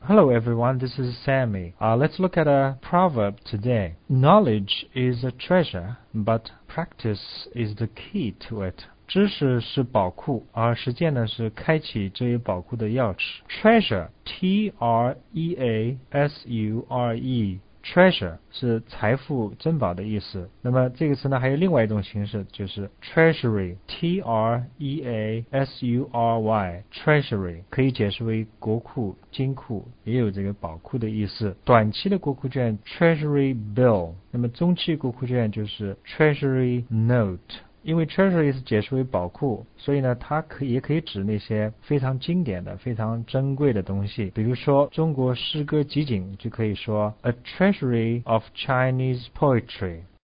Hello everyone, this is Sammy. Let's look at a proverb today. Knowledge is a treasure, but practice is the key to it. 知识是宝库，而实践呢是开启这一宝库的钥匙。Treasure, Treasure 是财富珍宝的意思。那么这个词呢还有另外一种形式，就是 Treasury, Treasury 可以解释为国库、金库，也有这个宝库的意思。短期的国库券 Treasury Bill， 那么中期国库券就是 Treasury Note。因为 treasury 是解释为宝库，所以呢它也可以指那些非常经典的非常珍贵的东西。比如说中国诗歌集锦就可以说 a treasury of Chinese poetry，